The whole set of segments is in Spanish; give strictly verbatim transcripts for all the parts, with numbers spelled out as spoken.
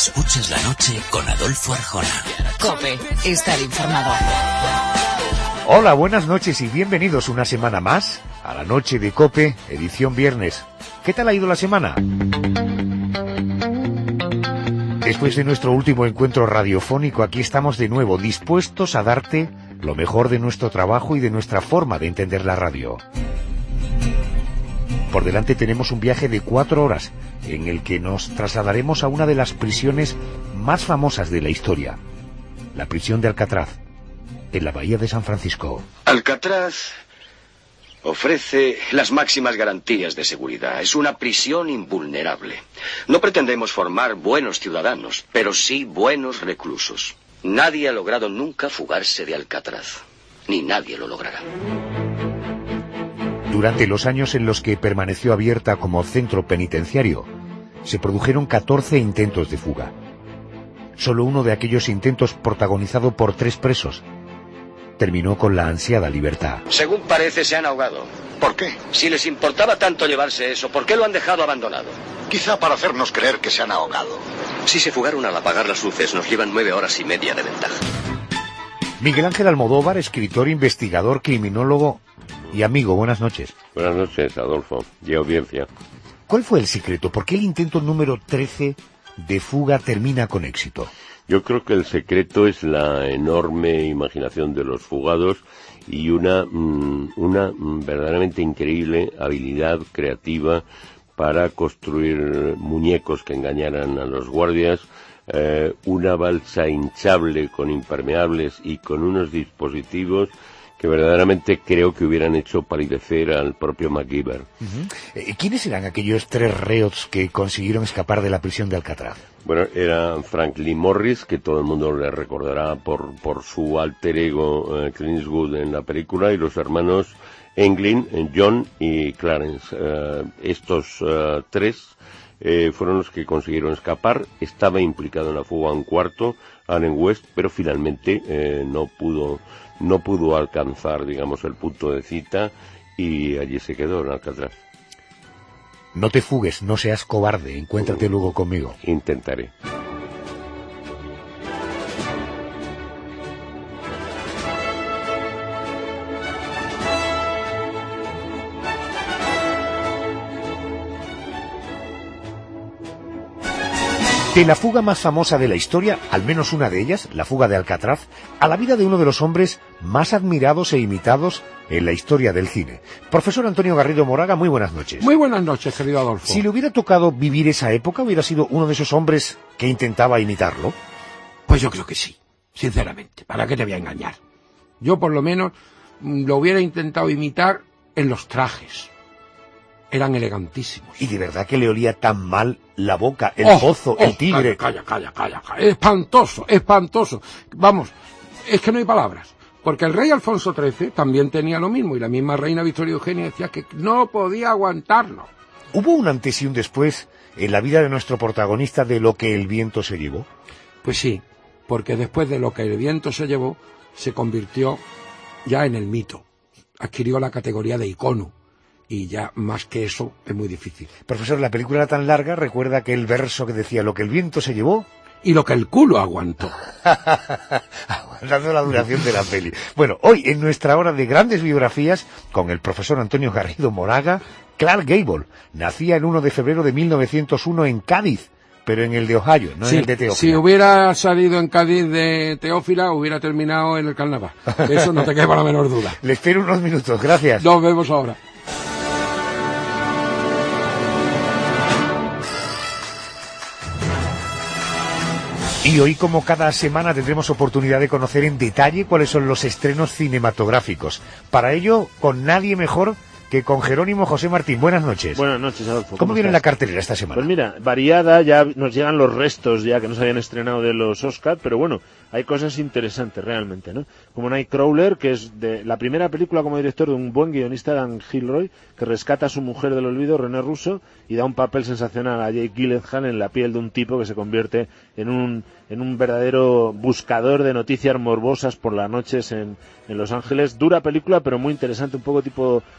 Escuchas la noche con Adolfo Arjona. COPE, estar informado. Hola, buenas noches y bienvenidos una semana más a la noche de COPE, edición viernes. ¿Qué tal ha ido la semana? Después de nuestro último encuentro radiofónico, aquí estamos de nuevo, dispuestos a darte lo mejor de nuestro trabajo y de nuestra forma de entender la radio. Por delante tenemos un viaje de cuatro horas, en el que nos trasladaremos a una de las prisiones más famosas de la historia, la prisión de Alcatraz, en la bahía de San Francisco. Alcatraz ofrece las máximas garantías de seguridad. Es una prisión invulnerable. No pretendemos formar buenos ciudadanos, pero sí buenos reclusos. Nadie ha logrado nunca fugarse de Alcatraz, ni nadie lo logrará. Durante los años en los que permaneció abierta como centro penitenciario, se produjeron catorce intentos de fuga. Solo uno de aquellos intentos, protagonizado por tres presos, terminó con la ansiada libertad. Según parece, se han ahogado. ¿Por qué? Si les importaba tanto llevarse eso, ¿por qué lo han dejado abandonado? Quizá para hacernos creer que se han ahogado. Si se fugaron al apagar las luces, nos llevan nueve horas y media de ventaja. Miguel Ángel Almodóvar, escritor, investigador, criminólogo y amigo. Buenas noches. Buenas noches, Adolfo y audiencia. ¿Cuál fue el secreto? ¿Por qué el intento número trece de fuga termina con éxito? Yo creo que el secreto es la enorme imaginación de los fugados y una, una verdaderamente increíble habilidad creativa para construir muñecos que engañaran a los guardias, eh, una balsa hinchable con impermeables y con unos dispositivos que verdaderamente creo que hubieran hecho palidecer al propio MacGyver. Uh-huh. ¿Quiénes eran aquellos tres reos que consiguieron escapar de la prisión de Alcatraz? Bueno, era Franklin Morris, que todo el mundo le recordará por, por su alter ego eh, Clint Eastwood en la película, y los hermanos Englin, John y Clarence. Eh, estos uh, tres eh, fueron los que consiguieron escapar. Estaba implicado en la fuga un cuarto, Allen West, pero finalmente eh, no pudo... no pudo alcanzar, digamos, el punto de cita y allí se quedó en Alcatraz. No te fugues, no seas cobarde, encuéntrate uh, luego conmigo. Intentaré. De la fuga más famosa de la historia, al menos una de ellas, la fuga de Alcatraz, a la vida de uno de los hombres más admirados e imitados en la historia del cine. Profesor Antonio Garrido Moraga, muy buenas noches. Muy buenas noches, querido Adolfo. Si le hubiera tocado vivir esa época, ¿hubiera sido uno de esos hombres que intentaba imitarlo? Pues yo creo que sí, sinceramente. ¿Para qué te voy a engañar? Yo, por lo menos, lo hubiera intentado imitar en los trajes. Eran elegantísimos. ¿Y de verdad que le olía tan mal la boca, el oh, pozo, oh, el tigre? Calla, calla, calla, calla. Espantoso, espantoso. Vamos, es que no hay palabras. Porque el rey Alfonso trece también tenía lo mismo, y la misma reina Victoria Eugenia decía que no podía aguantarlo. ¿Hubo un antes y un después en la vida de nuestro protagonista de Lo que el viento se llevó? Pues sí, porque después de Lo que el viento se llevó, se convirtió ya en el mito. Adquirió la categoría de icono. Y ya más que eso es muy difícil. Profesor, la película era tan larga, recuerda aquel verso que decía, lo que el viento se llevó... Y lo que el culo aguantó. Aguantando la duración de la peli. Bueno, hoy en nuestra hora de grandes biografías, con el profesor Antonio Garrido Moraga, Clark Gable nacía el uno de febrero de mil novecientos uno en Cádiz, pero en el de Ohio, no sí, en el de Teófila. Si hubiera salido en Cádiz de Teófila, hubiera terminado en el carnaval. Eso no te queda la menor duda. Le espero unos minutos, gracias. Nos vemos ahora. Y hoy, como cada semana, tendremos oportunidad de conocer en detalle cuáles son los estrenos cinematográficos. Para ello, con nadie mejor que con Jerónimo José Martín. Buenas noches. Buenas noches, Adolfo. ¿Cómo, ¿Cómo viene estás? la cartelera esta semana? Pues mira, variada, ya nos llegan los restos ya que no se habían estrenado de los Oscar, pero bueno, hay cosas interesantes realmente, ¿no? Como Nightcrawler, que es de la primera película como director de un buen guionista, Dan Gilroy, que rescata a su mujer del olvido, René Russo, y da un papel sensacional a Jake Gyllenhaal en la piel de un tipo que se convierte en un en un verdadero buscador de noticias morbosas por las noches en, en Los Ángeles. Dura película, pero muy interesante, un poco tipo Drive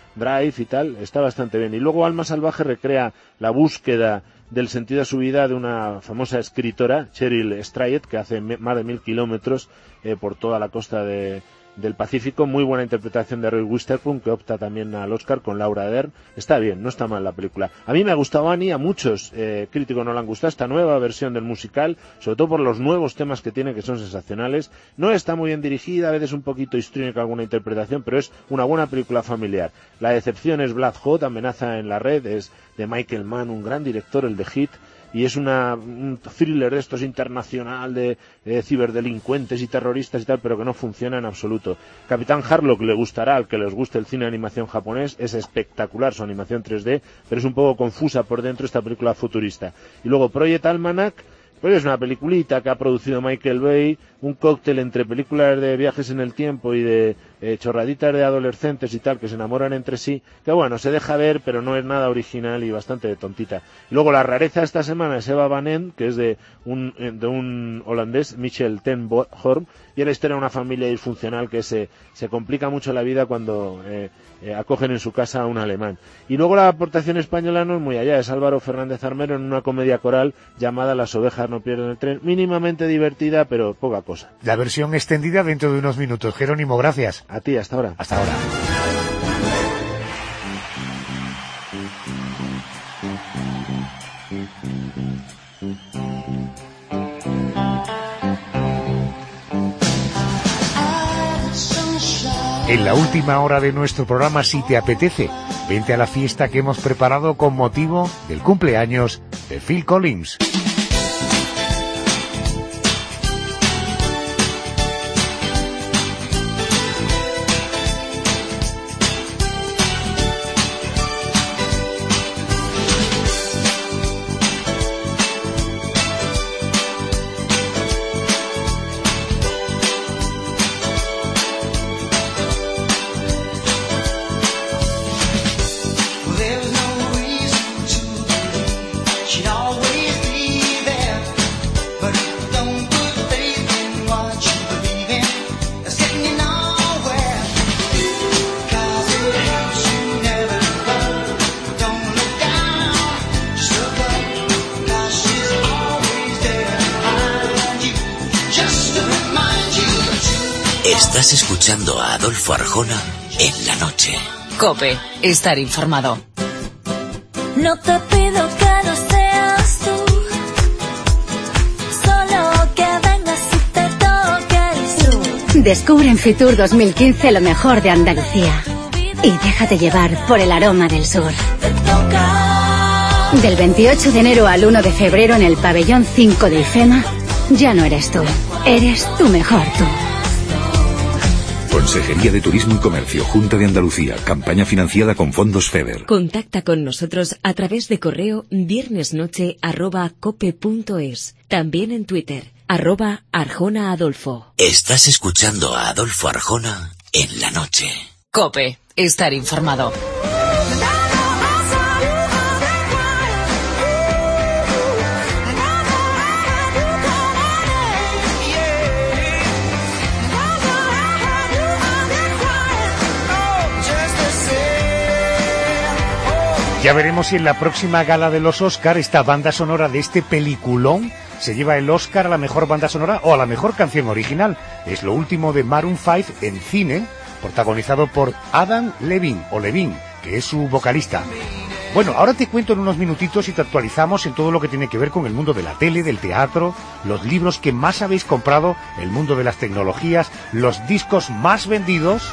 Life y tal, está bastante bien. Y luego Alma Salvaje recrea la búsqueda del sentido de su vida de una famosa escritora, Cheryl Strayed, que hace más de mil kilómetros eh, por toda la costa de del Pacífico. Muy buena interpretación de Roy Witherspoon, que opta también al Oscar con Laura Dern. Está bien, no está mal la película. A mí me ha gustado Annie, a muchos eh, críticos no le han gustado esta nueva versión del musical, sobre todo por los nuevos temas que tiene, que son sensacionales. No está muy bien dirigida, a veces un poquito histriónica alguna interpretación, pero es una buena película familiar. La decepción es Black Hawk, Amenaza en la red, es de Michael Mann, un gran director, el de Hit, y es una, un thriller de estos internacional de eh, ciberdelincuentes y terroristas y tal, pero que no funciona en absoluto. Capitán Harlock le gustará al que les guste el cine de animación japonés, es espectacular su animación tres D, pero es un poco confusa por dentro esta película futurista. Y luego Project Almanac, pues es una peliculita que ha producido Michael Bay, un cóctel entre películas de viajes en el tiempo y de eh, chorraditas de adolescentes y tal, que se enamoran entre sí, que bueno, se deja ver, pero no es nada original y bastante tontita. Y luego la rareza esta semana es Eva Van End, que es de un, de un holandés, Michel ten Horm, y es la historia de una familia disfuncional que se, se complica mucho la vida cuando eh, eh, acogen en su casa a un alemán. Y luego la aportación española no es muy allá, es Álvaro Fernández Armero en una comedia coral llamada Las ovejas no pierden el tren, mínimamente divertida, pero poca cosa. La versión extendida dentro de unos minutos. Jerónimo, gracias. A ti, hasta ahora. Hasta ahora. En la última hora de nuestro programa, si te apetece, vente a la fiesta que hemos preparado con motivo del cumpleaños de Phil Collins. Estás escuchando a Adolfo Arjona en la noche. COPE, estar informado. No te pido que no seas tú, solo que vengas si te toques tú. Descubre en Fitur dos mil quince lo mejor de Andalucía y déjate llevar por el aroma del sur. Del veintiocho de enero al uno de febrero en el pabellón cinco de IFEMA, ya no eres tú, eres tu mejor tú. Consejería de Turismo y Comercio, Junta de Andalucía, campaña financiada con fondos FEDER. Contacta con nosotros a través de correo viernesnoche arroba cope punto es. También en Twitter, arroba Arjona Adolfo. Estás escuchando a Adolfo Arjona en la noche. COPE, estar informado. Ya veremos si en la próxima gala de los Oscar esta banda sonora de este peliculón se lleva el Oscar a la mejor banda sonora o a la mejor canción original. Es lo último de Maroon cinco en cine, protagonizado por Adam Levine, o Levine, que es su vocalista. Bueno, ahora te cuento en unos minutitos y te actualizamos en todo lo que tiene que ver con el mundo de la tele, del teatro, los libros que más habéis comprado, el mundo de las tecnologías, los discos más vendidos.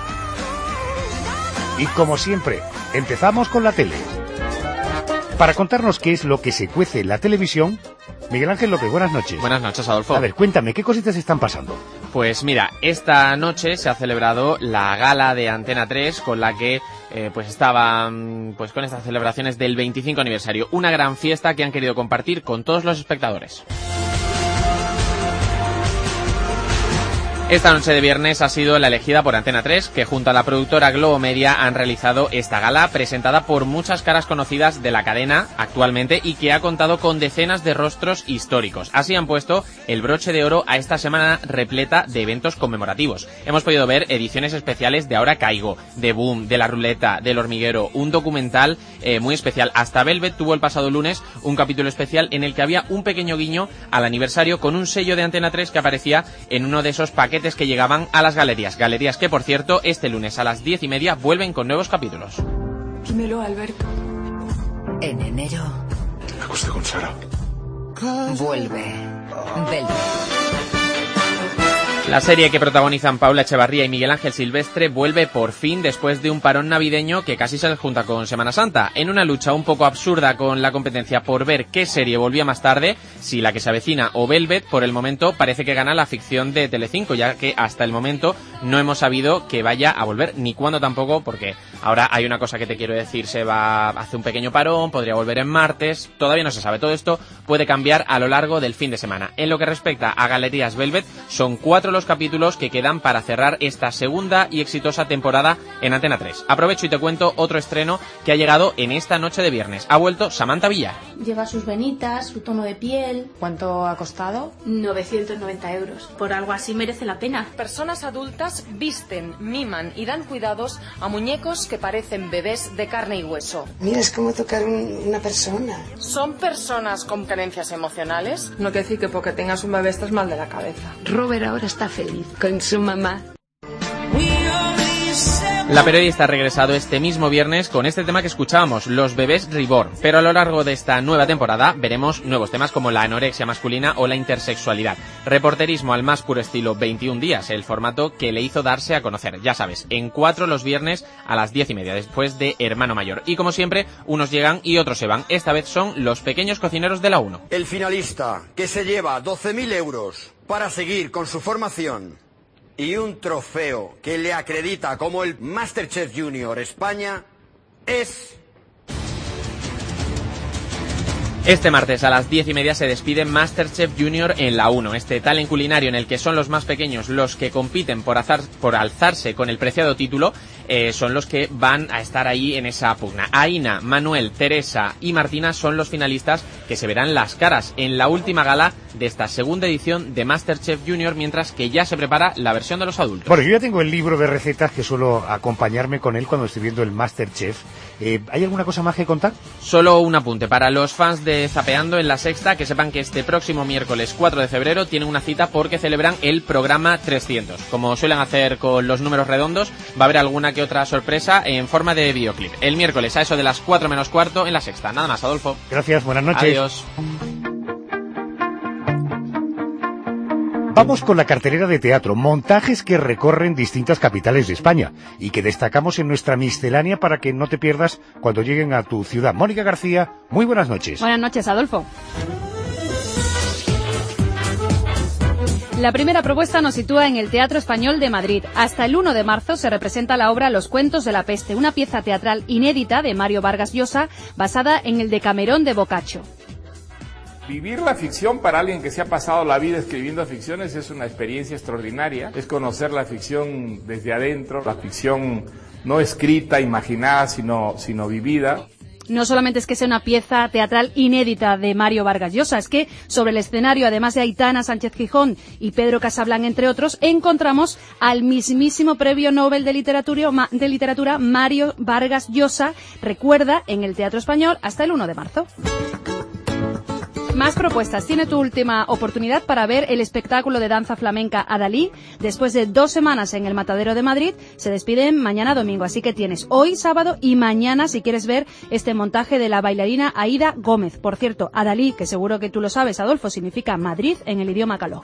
Y como siempre, empezamos con la tele. Para contarnos qué es lo que se cuece en la televisión, Miguel Ángel López, buenas noches. Buenas noches, Adolfo. A ver, cuéntame, ¿qué cositas están pasando? Pues mira, esta noche se ha celebrado la gala de Antena tres con la que eh, pues estaban pues con estas celebraciones del veinticinco aniversario. Una gran fiesta que han querido compartir con todos los espectadores. Esta noche de viernes ha sido la elegida por Antena tres, que junto a la productora Globo Media han realizado esta gala presentada por muchas caras conocidas de la cadena actualmente y que ha contado con decenas de rostros históricos. Así han puesto el broche de oro a esta semana repleta de eventos conmemorativos. Hemos podido ver ediciones especiales de Ahora Caigo, de Boom, de La Ruleta, del Hormiguero, un documental eh, muy especial. Hasta Velvet tuvo el pasado lunes un capítulo especial en el que había un pequeño guiño al aniversario con un sello de Antena tres que aparecía en uno de esos paquetes que llegaban a las galerías. Galerías que, por cierto, este lunes a las diez y media vuelven con nuevos capítulos. Dímelo, Alberto. En enero Me acosté con Sara. vuelve Velvet. La serie que protagonizan Paula Echevarría y Miguel Ángel Silvestre vuelve por fin después de un parón navideño que casi se les junta con Semana Santa. En una lucha un poco absurda con la competencia por ver qué serie volvía más tarde, si La que se avecina o Velvet, por el momento parece que gana la ficción de Telecinco, ya que hasta el momento no hemos sabido que vaya a volver, ni cuándo tampoco, porque ahora hay una cosa que te quiero decir, se va a hacer un pequeño parón, podría volver en martes, todavía no se sabe. Todo esto puede cambiar a lo largo del fin de semana. En lo que respecta a Galerías Velvet, son cuatro los capítulos que quedan para cerrar esta segunda y exitosa temporada en Antena tres. Aprovecho y te cuento otro estreno que ha llegado en esta noche de viernes. Ha vuelto Samantha Villar. Lleva sus venitas, su tono de piel. ¿Cuánto ha costado? novecientos noventa euros. Por algo así merece la pena. Personas adultas visten, miman y dan cuidados a muñecos que parecen bebés de carne y hueso. Mira, es como tocar un, una persona. ¿Son personas con carencias emocionales? No quiere decir que porque tengas un bebé estás mal de la cabeza. Robert ahora está feliz con su mamá. La periodista ha regresado este mismo viernes con este tema que escuchábamos, Los bebés reborn. Pero a lo largo de esta nueva temporada veremos nuevos temas como la anorexia masculina o la intersexualidad. Reporterismo al más puro estilo veintiún días, el formato que le hizo darse a conocer. Ya sabes, en cuatro los viernes a las diez y media, después de Hermano Mayor. Y como siempre, unos llegan y otros se van. Esta vez son los pequeños cocineros de la uno. El finalista, que se lleva doce mil euros para seguir con su formación y un trofeo que le acredita como el Masterchef Junior España, es... Este martes a las diez y media se despide Masterchef Junior en la uno, este talent culinario en el que son los más pequeños los que compiten por, azar, por alzarse con el preciado título, eh, son los que van a estar ahí en esa pugna. Aina, Manuel, Teresa y Martina son los finalistas que se verán las caras en la última gala de esta segunda edición de Masterchef Junior, mientras que ya se prepara la versión de los adultos. Bueno, yo ya tengo el libro de recetas que suelo acompañarme con él cuando estoy viendo el Masterchef. Eh, ¿Hay alguna cosa más que contar? Solo un apunte para los fans de Zapeando en La Sexta, que sepan que este próximo miércoles cuatro de febrero tienen una cita porque celebran el programa trescientos. Como suelen hacer con los números redondos, va a haber alguna que otra sorpresa en forma de videoclip. El miércoles a eso de las cuatro menos cuarto en La Sexta. Nada más, Adolfo. Gracias, buenas noches. Adiós. Vamos con la cartelera de teatro, montajes que recorren distintas capitales de España y que destacamos en nuestra miscelánea para que no te pierdas cuando lleguen a tu ciudad. Mónica García, muy buenas noches. Buenas noches, Adolfo. La primera propuesta nos sitúa en el Teatro Español de Madrid. Hasta el uno de marzo se representa la obra Los cuentos de la peste, una pieza teatral inédita de Mario Vargas Llosa basada en el Decamerón de Boccaccio. Vivir la ficción para alguien que se ha pasado la vida escribiendo ficciones es una experiencia extraordinaria. Es conocer la ficción desde adentro, la ficción no escrita, imaginada, sino, sino vivida. No solamente es que sea una pieza teatral inédita de Mario Vargas Llosa, es que sobre el escenario, además de Aitana Sánchez Gijón y Pedro Casablanca, entre otros, encontramos al mismísimo premio Nobel de Literatura, de literatura Mario Vargas Llosa, recuerda, en el Teatro Español hasta el uno de marzo. Más propuestas. Tiene tu última oportunidad para ver el espectáculo de danza flamenca Adalí. Después de dos semanas en el Matadero de Madrid, se despiden mañana domingo. Así que tienes hoy sábado y mañana si quieres ver este montaje de la bailarina Aida Gómez. Por cierto, Adalí, que seguro que tú lo sabes, Adolfo, significa Madrid en el idioma caló.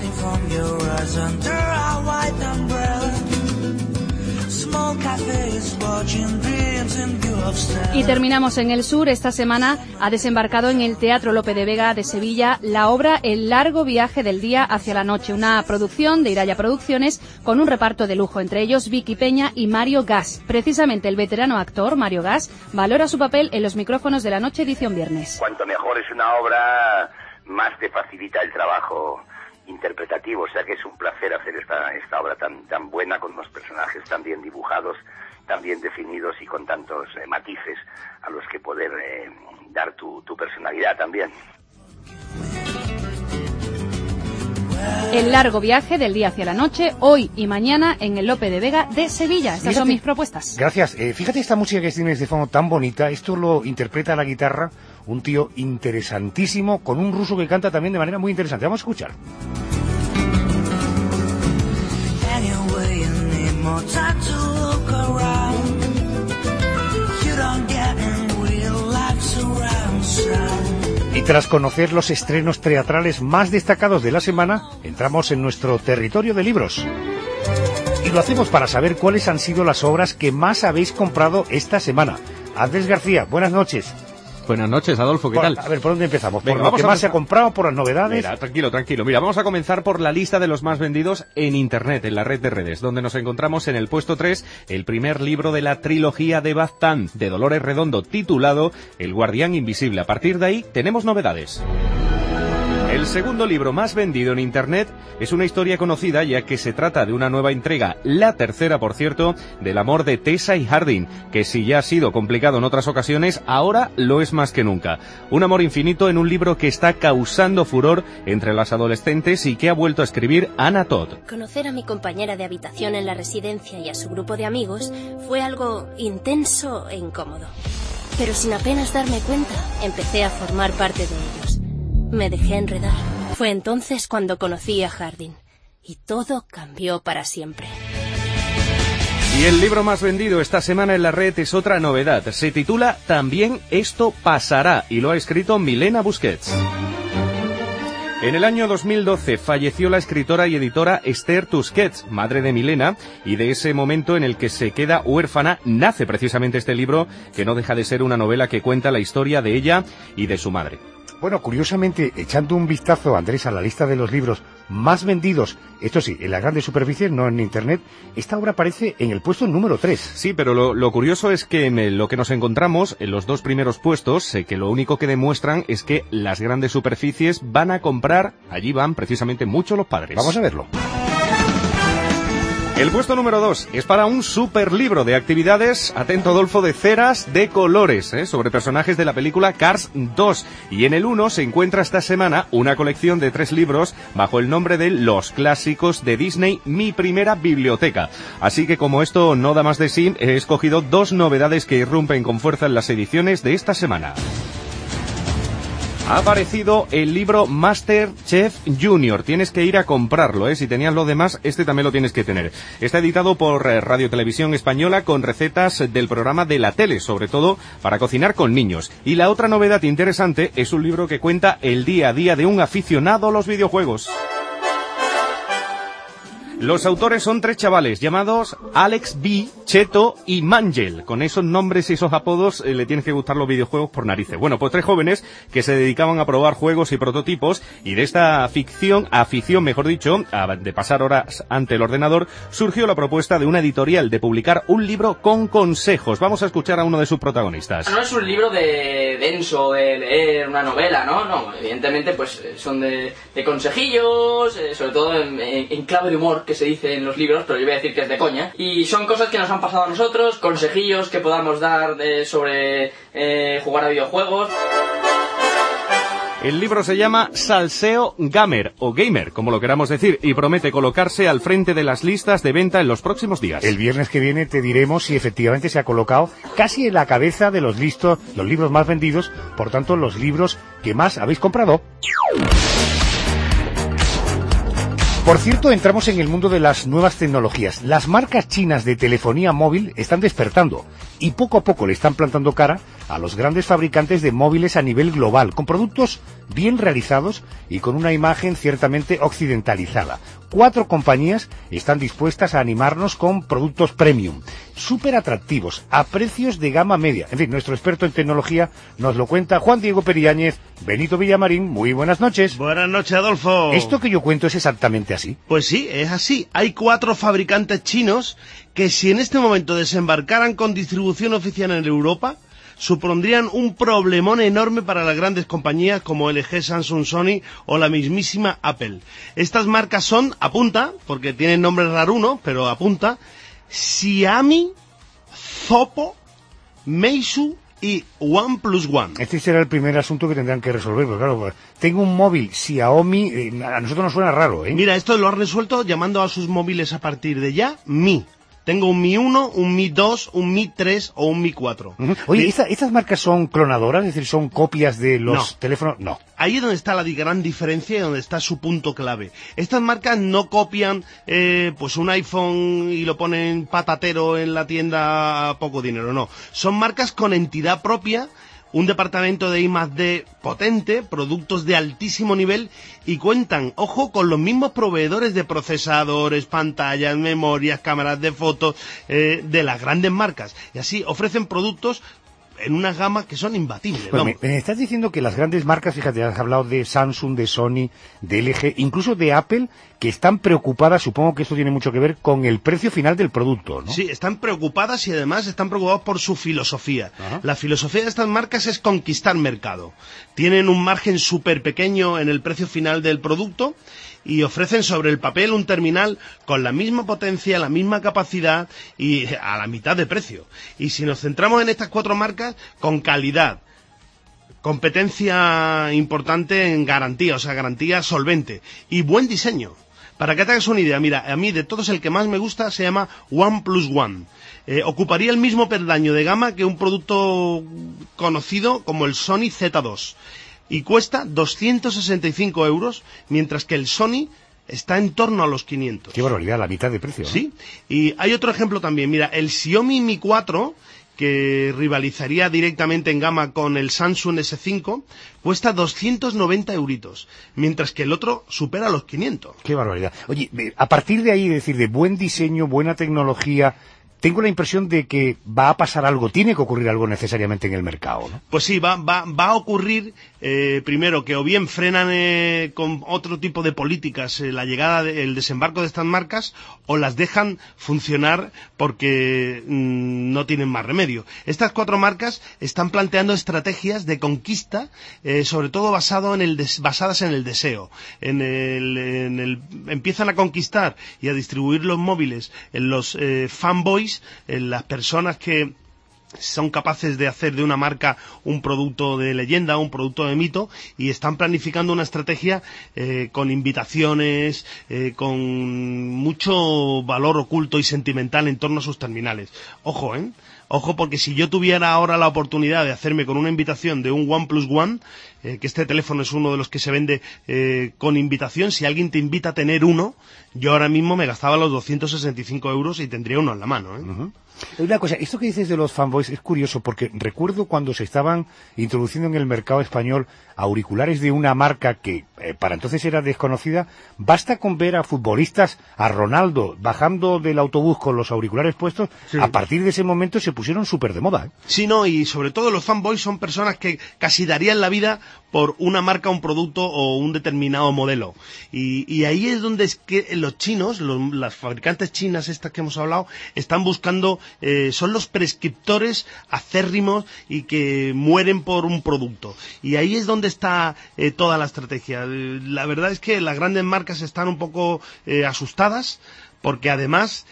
Y terminamos en el sur. Esta semana ha desembarcado en el Teatro Lope de Vega de Sevilla la obra El largo viaje del día hacia la noche, una producción de Iraya Producciones con un reparto de lujo, entre ellos Vicky Peña y Mario Gas. Precisamente el veterano actor Mario Gas valora su papel en los micrófonos de La Noche edición viernes. Cuanto mejor es una obra, más te facilita el trabajo. interpretativo, o sea que es un placer hacer esta, esta obra tan, tan buena, con unos personajes tan bien dibujados, tan bien definidos y con tantos eh, matices a los que poder eh, dar tu, tu personalidad también. El largo viaje del día hacia la noche, hoy y mañana en el Lope de Vega de Sevilla. Estas Fíjate, son mis propuestas. Gracias. Eh, fíjate esta música que tienes de fondo tan bonita. Esto lo interpreta a la guitarra un tío interesantísimo, con un ruso que canta también de manera muy interesante. Vamos a escuchar. Y tras conocer los estrenos teatrales más destacados de la semana, entramos en nuestro territorio de libros. Y lo hacemos para saber cuáles han sido las obras que más habéis comprado esta semana. Andrés García, buenas noches. Buenas noches, Adolfo, ¿qué por, tal? A ver, ¿por dónde empezamos? ¿Por Venga, lo que más se ha comprado, por las novedades? Mira, tranquilo, tranquilo. Mira, vamos a comenzar por la lista de los más vendidos en Internet, en la red de redes, donde nos encontramos en el puesto tres, el primer libro de la trilogía de Baztán, de Dolores Redondo, titulado El Guardián Invisible. A partir de ahí, tenemos novedades. El segundo libro más vendido en Internet es una historia conocida, ya que se trata de una nueva entrega, la tercera, por cierto, del amor de Tessa y Hardin, que si ya ha sido complicado en otras ocasiones, ahora lo es más que nunca. Un amor infinito en un libro que está causando furor entre las adolescentes y que ha vuelto a escribir Anna Todd. Conocer a mi compañera de habitación en la residencia y a su grupo de amigos fue algo intenso e incómodo. Pero sin apenas darme cuenta, empecé a formar parte de ellos. Me dejé enredar. Fue entonces cuando conocí a Hardin. Y todo cambió para siempre. Y el libro más vendido esta semana en la red es otra novedad. Se titula También esto pasará y lo ha escrito Milena Busquets. En el año dos mil doce falleció la escritora y editora Esther Tusquets, madre de Milena, y de ese momento en el que se queda huérfana nace precisamente este libro, que no deja de ser una novela que cuenta la historia de ella y de su madre. Bueno, curiosamente, echando un vistazo, Andrés, a la lista de los libros más vendidos, esto sí, en las grandes superficies, no en Internet, esta obra aparece en el puesto número tres. Sí, pero lo, lo curioso es que me, lo que nos encontramos en los dos primeros puestos, eh, que lo único que demuestran es que las grandes superficies van a comprar, allí van precisamente mucho los padres. Vamos a verlo. El puesto número dos es para un super libro de actividades, atento Adolfo, de ceras de colores, ¿eh? sobre personajes de la película Cars dos. Y en el uno se encuentra esta semana una colección de tres libros bajo el nombre de Los Clásicos de Disney, mi primera biblioteca. Así que como esto no da más de sí, he escogido dos novedades que irrumpen con fuerza en las ediciones de esta semana. Ha aparecido el libro MasterChef Junior. Tienes que ir a comprarlo, ¿eh? Si tenías lo demás, este también lo tienes que tener. Está editado por eh, Radio Televisión Española con recetas del programa de la tele, sobre todo para cocinar con niños. Y la otra novedad interesante es un libro que cuenta el día a día de un aficionado a los videojuegos. Los autores son tres chavales llamados Alex B, Cheto y Mangel. Con esos nombres y esos apodos eh, le tienes que gustar los videojuegos por narices. Bueno, pues tres jóvenes que se dedicaban a probar juegos y prototipos, y de esta ficción, afición mejor dicho, a, de pasar horas ante el ordenador, surgió la propuesta de una editorial de publicar un libro con consejos. Vamos a escuchar a uno de sus protagonistas. No es un libro de denso, de leer una novela, ¿no? No, evidentemente pues son de, de consejillos, eh, sobre todo en, en, en clave de humor, que se dice en los libros, pero yo voy a decir que es de coña. Y son cosas que nos han pasado a nosotros, consejillos que podamos dar de, sobre eh, jugar a videojuegos. El libro se llama Salseo Gamer, o Gamer, como lo queramos decir, y promete colocarse al frente de las listas de venta en los próximos días. El viernes que viene te diremos si efectivamente se ha colocado casi en la cabeza de los listos, los libros más vendidos, por tanto, los libros que más habéis comprado. Por cierto, entramos en el mundo de las nuevas tecnologías. Las marcas chinas de telefonía móvil están despertando y poco a poco le están plantando cara a los grandes fabricantes de móviles a nivel global, con productos bien realizados y con una imagen ciertamente occidentalizada. Cuatro compañías están dispuestas a animarnos con productos premium, súper atractivos, a precios de gama media. En fin, nuestro experto en tecnología nos lo cuenta Juan Diego Periáñez. Benito Villamarín, muy buenas noches. Buenas noches, Adolfo. ¿Esto que yo cuento es exactamente así? Pues sí, es así. Hay cuatro fabricantes chinos que, si en este momento desembarcaran con distribución oficial en Europa, supondrían un problemón enorme para las grandes compañías como L G, Samsung, Sony o la mismísima Apple. Estas marcas son, apunta, porque tienen nombres rarunos, pero apunta, Xiaomi, Oppo, Meizu y OnePlus One. Este será el primer asunto que tendrán que resolver, porque claro, tengo un móvil Xiaomi, eh, a nosotros nos suena raro, ¿eh? Mira, esto lo han resuelto llamando a sus móviles a partir de ya Mi. Tengo un Mi uno, un Mi dos, un Mi tres o un Mi cuatro. Uh-huh. Oye, ¿esta, ¿estas marcas son clonadoras? Es decir, ¿son copias de los no. teléfonos? No. Ahí es donde está la gran diferencia y donde está su punto clave. Estas marcas no copian eh, pues un iPhone y lo ponen patatero en la tienda a poco dinero, no. Son marcas con entidad propia, un departamento de I más D potente, productos de altísimo nivel y cuentan, ojo, con los mismos proveedores de procesadores, pantallas, memorias, cámaras de fotos eh, de las grandes marcas. Y así ofrecen productos en unas gamas que son imbatibles. Bueno, me, me estás diciendo que las grandes marcas, fíjate, has hablado de Samsung, de Sony, de L G, incluso de Apple, que están preocupadas, supongo que esto tiene mucho que ver con el precio final del producto, ¿no? Sí, están preocupadas y además están preocupados por su filosofía. Ajá. La filosofía de estas marcas es conquistar mercado. Tienen un margen súper pequeño en el precio final del producto y ofrecen sobre el papel un terminal con la misma potencia, la misma capacidad y a la mitad de precio. Y si nos centramos en estas cuatro marcas, con calidad, competencia importante en garantía, o sea, garantía solvente y buen diseño. Para que te hagas una idea, mira, a mí de todos el que más me gusta se llama OnePlus One. Eh, ocuparía el mismo peldaño de gama que un producto conocido como el Sony Z dos. Y cuesta doscientos sesenta y cinco euros, mientras que el Sony está en torno a los quinientos. Qué barbaridad, la mitad de precio, ¿no? Sí, y hay otro ejemplo también. Mira, el Xiaomi Mi cuatro, que rivalizaría directamente en gama con el Samsung S cinco, cuesta doscientos noventa euritos, mientras que el otro supera los quinientos. Qué barbaridad. Oye, a partir de ahí, es decir, de buen diseño, buena tecnología, tengo la impresión de que va a pasar algo, tiene que ocurrir algo necesariamente en el mercado, ¿no? Pues sí, va, va, va a ocurrir, eh, primero, que o bien frenan eh, con otro tipo de políticas eh, la llegada, de, el desembarco de estas marcas, o las dejan funcionar porque mmm, no tienen más remedio. Estas cuatro marcas están planteando estrategias de conquista, eh, sobre todo basado en el des, basadas en el deseo. En el, en el, empiezan a conquistar y a distribuir los móviles en los eh, fanboys, en las personas que son capaces de hacer de una marca un producto de leyenda, un producto de mito, y están planificando una estrategia eh, con invitaciones, eh, con mucho valor oculto y sentimental en torno a sus terminales. Ojo, ¿eh? Ojo, porque si yo tuviera ahora la oportunidad de hacerme con una invitación de un OnePlus One, eh, que este teléfono es uno de los que se vende eh, con invitación, si alguien te invita a tener uno, yo ahora mismo me gastaba los doscientos sesenta y cinco euros y tendría uno en la mano, ¿eh? Uh-huh. Una cosa, esto que dices de los fanboys es curioso porque recuerdo cuando se estaban introduciendo en el mercado español auriculares de una marca que eh, para entonces era desconocida. Basta con ver a futbolistas, a Ronaldo bajando del autobús con los auriculares puestos, sí. A partir de ese momento se pusieron súper de moda, ¿eh? Sí, no, y sobre todo los fanboys son personas que casi darían la vida por una marca, un producto o un determinado modelo. Y, y ahí es donde es que los chinos, los, las fabricantes chinas estas que hemos hablado, están buscando, eh, son los prescriptores acérrimos y que mueren por un producto. Y ahí es donde está eh, toda la estrategia. La verdad es que las grandes marcas están un poco eh, asustadas porque además,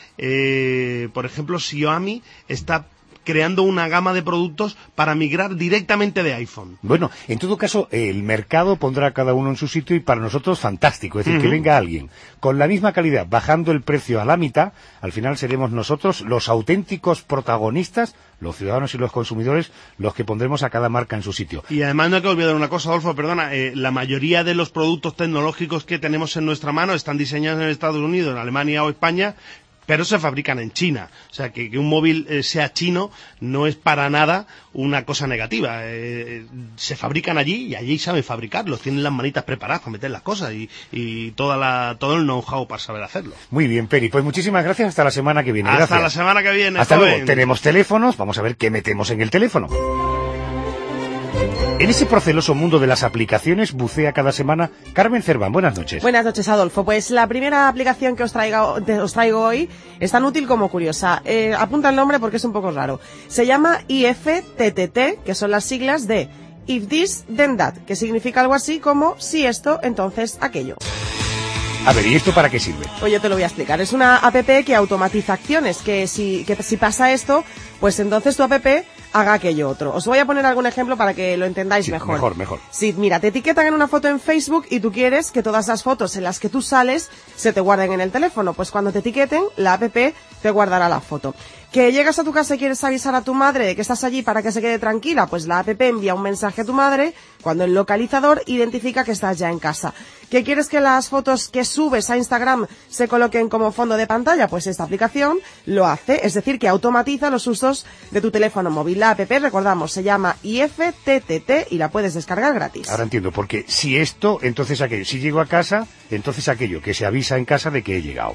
eh, por ejemplo, Xiaomi está creando una gama de productos para migrar directamente de iPhone. Bueno, en todo caso, el mercado pondrá a cada uno en su sitio y para nosotros fantástico. Es decir, uh-huh. que venga alguien con la misma calidad, bajando el precio a la mitad, al final seremos nosotros los auténticos protagonistas, los ciudadanos y los consumidores, los que pondremos a cada marca en su sitio. Y además no hay que olvidar una cosa, Adolfo, perdona, eh, la mayoría de los productos tecnológicos que tenemos en nuestra mano están diseñados en Estados Unidos, en Alemania o España, pero se fabrican en China. O sea, que, que un móvil eh, sea chino no es para nada una cosa negativa. Eh, se fabrican allí y allí saben fabricarlos. Tienen las manitas preparadas para meter las cosas y, y toda la, todo el know-how para saber hacerlo. Muy bien, Peri. Pues muchísimas gracias. Hasta la semana que viene. Hasta Gracias. la semana que viene. Hasta joven. luego. Tenemos teléfonos. Vamos a ver qué metemos en el teléfono. En ese proceloso mundo de las aplicaciones bucea cada semana Carmen Cerván. Buenas noches. Buenas noches, Adolfo. Pues la primera aplicación que os traigo, os traigo hoy es tan útil como curiosa. Eh, apunta el nombre porque es un poco raro. Se llama I F T T T, que son las siglas de If This Then That, que significa algo así como si esto, entonces aquello. A ver, ¿y esto para qué sirve? Pues yo te lo voy a explicar. Es una app que automatiza acciones, que si, que si pasa esto, pues entonces tu app haga aquello otro. Os voy a poner algún ejemplo para que lo entendáis Sí, mejor. Mejor, mejor. Si, mira, te etiquetan en una foto en Facebook y tú quieres que todas las fotos en las que tú sales se te guarden en el teléfono. Pues cuando te etiqueten, la app te guardará la foto. Que llegas a tu casa y quieres avisar a tu madre de que estás allí para que se quede tranquila, pues la app envía un mensaje a tu madre cuando el localizador identifica que estás ya en casa. ¿Que quieres que las fotos que subes a Instagram se coloquen como fondo de pantalla? Pues esta aplicación lo hace, es decir, que automatiza los usos de tu teléfono móvil. La app, recordamos, se llama I F T T T y la puedes descargar gratis. Ahora entiendo, porque si esto, entonces aquello. Si llego a casa, entonces aquello, que se avisa en casa de que he llegado.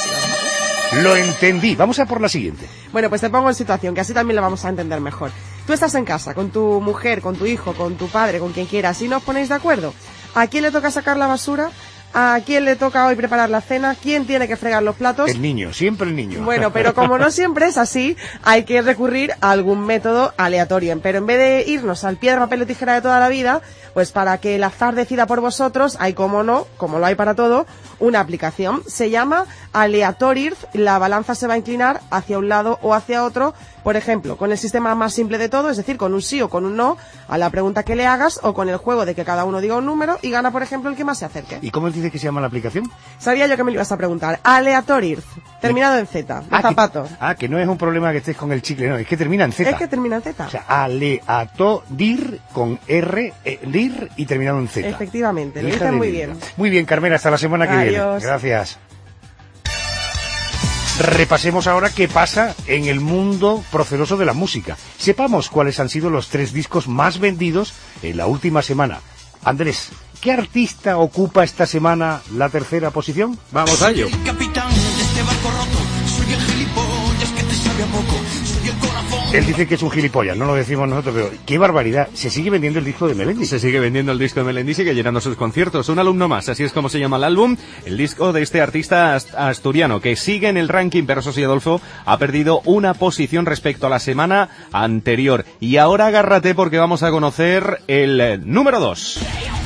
Lo entendí. Vamos a por la siguiente. Bueno, pues te pongo en situación, que así también lo vamos a entender mejor. Tú estás en casa, con tu mujer, con tu hijo, con tu padre, con quien quieras, y no os ponéis de acuerdo. ¿A quién le toca sacar la basura? ¿A quién le toca hoy preparar la cena? ¿Quién tiene que fregar los platos? El niño, siempre el niño. Bueno, pero como no siempre es así, hay que recurrir a algún método aleatorio. Pero en vez de irnos al piedra, papel o tijera de toda la vida, pues para que el azar decida por vosotros, hay, como no, como lo hay para todo, una aplicación. Se llama Aleatorirth. La balanza se va a inclinar hacia un lado o hacia otro. Por ejemplo, con el sistema más simple de todo, es decir, con un sí o con un no a la pregunta que le hagas, o con el juego de que cada uno diga un número y gana, por ejemplo, el que más se acerque. ¿Y cómo dice que se llama la aplicación? Sabía yo que me lo ibas a preguntar. Aleatorirth, terminado en Z, de ah, zapato. Que, ah, que no es un problema que estés con el chicle, no, es que termina en Z. Es que termina en Z. O sea, aleatorir con R, eh, dir y terminado en Z. Efectivamente, lo Hija dicen de muy mi bien. vida. Muy bien, Carmen, hasta la semana que Adiós. viene. Gracias. Repasemos ahora qué pasa en el mundo proceloso de la música. Sepamos cuáles han sido los tres discos más vendidos en la última semana. Andrés, ¿qué artista ocupa esta semana la tercera posición? Vamos a ello. Soy el capitán de este barco roto, soy el gilipollas que te sabe a poco, soy el corazón. Él dice que es un gilipollas, no lo decimos nosotros, pero qué barbaridad. Se sigue vendiendo el disco de Melendi. Se sigue vendiendo el disco de Melendi, sigue llenando sus conciertos. Un alumno más, así es como se llama el álbum. El disco de este artista asturiano que sigue en el ranking, pero eso sí, Adolfo, ha perdido una posición respecto a la semana anterior. Y ahora agárrate porque vamos a conocer el eh, número dos.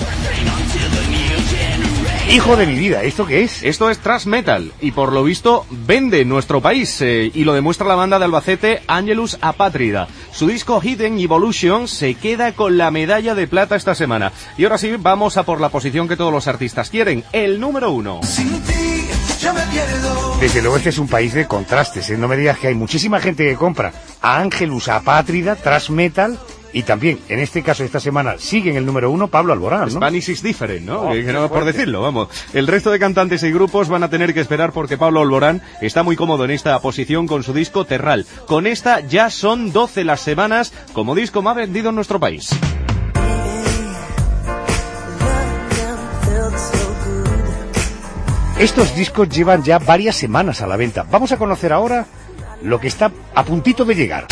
Hijo de mi vida, ¿esto qué es? Esto es thrash metal y por lo visto vende en nuestro país eh, y lo demuestra la banda de Albacete Angelus Apátrida. Su disco Hidden Evolution se queda con la medalla de plata esta semana. Y ahora sí, vamos a por la posición que todos los artistas quieren, el número uno. Sin ti ya me pierdo. Desde luego este es un país de contrastes, ¿eh? No me digas que hay muchísima gente que compra a Angelus Apátrida, thrash metal. Y también, en este caso, esta semana, sigue en el número uno Pablo Alborán, ¿no? Spanish is different, ¿no? Oh, que, que no por decirlo, vamos. El resto de cantantes y grupos van a tener que esperar porque Pablo Alborán está muy cómodo en esta posición con su disco Terral. Con esta ya son doce las semanas como disco más vendido en nuestro país. Estos discos llevan ya varias semanas a la venta. Vamos a conocer ahora lo que está a puntito de llegar.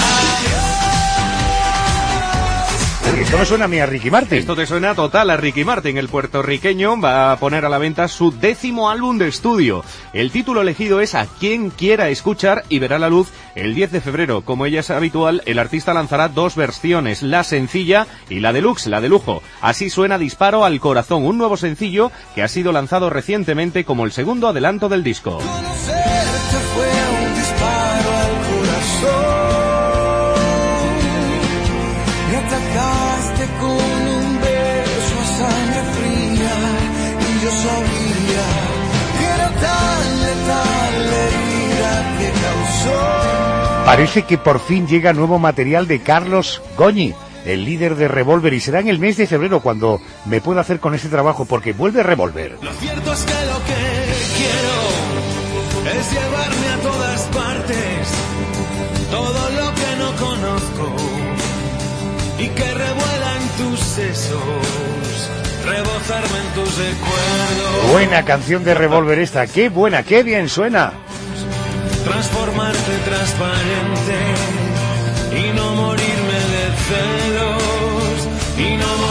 Esto me suena a mí a Ricky Martin. Esto te suena total a Ricky Martin. El puertorriqueño va a poner a la venta su décimo álbum de estudio. El título elegido es A quien quiera escuchar y verá la luz el diez de febrero. Como ella es habitual, el artista lanzará dos versiones, la sencilla y la deluxe, la de lujo. Así suena Disparo al Corazón, un nuevo sencillo que ha sido lanzado recientemente como el segundo adelanto del disco. Conocerte fue un disparo al corazón. Me atacaste con un beso a sangre fría y yo sabía que era tan letal la herida que causó. Parece que por fin llega nuevo material de Carlos Goñi, el líder de Revolver, y será en el mes de febrero cuando me pueda hacer con ese trabajo, porque vuelve Revolver. Lo cierto es que lo que quiero es llevarme a todas partes todo lo que no conozco y que revuela en tus sesos, rebozarme en tus recuerdos. Buena canción de Revolver esta, qué buena, qué bien suena. Transformarte transparente y no morirme de celos y no